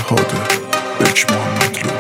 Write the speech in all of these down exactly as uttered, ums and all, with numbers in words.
فرهاد بک محمدلو.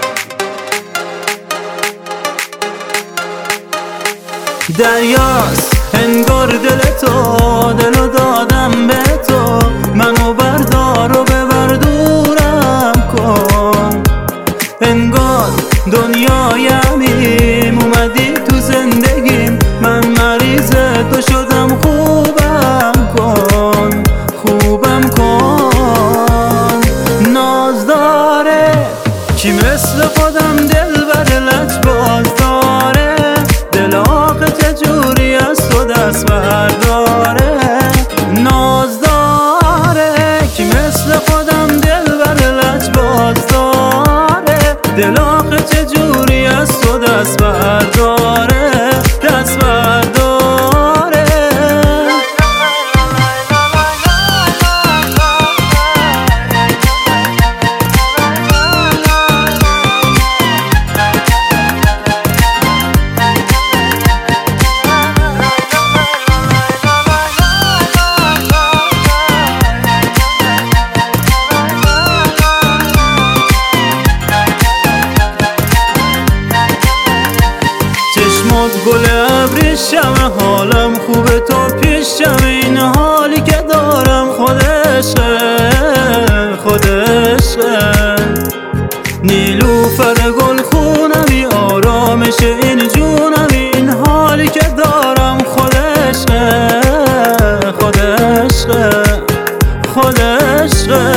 دریاست انگار دل تو، دلو دادم به تو، منو بردار و ببر دورم کن. انگار دنیایمیم اومدی تو زندگیم، من مریض تو شدم، خوبم کن خوبم کن. ناز داره کی مثل خودم دل بر لج باز داره، دل آخه چجوری از تو دست برداره. ناز داره کی مثل خودم دل بر لج باز داره، دل آخه چجوری از تو دست برداره دست برداره. چشمات گل ابریشمه، حالم خوبه تو پیشم، این حالی که دارم خودشه خودشه. نیلوفر گل خونمی، آرامش این جونمی، این حالی که دارم خودشه خودشه خودشه.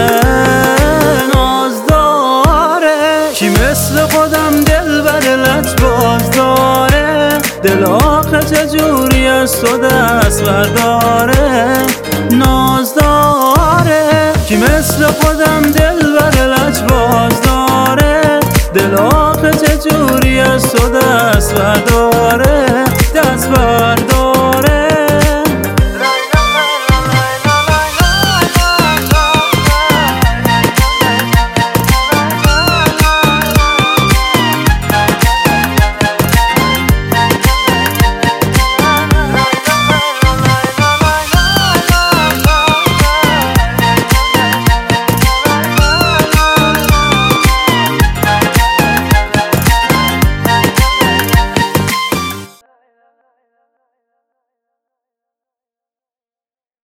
ناز داره کی مثل خودم دل بر لج باز داره، دل آخه چجوری از تو دست برداره. ناز داره کی مثل خودم دل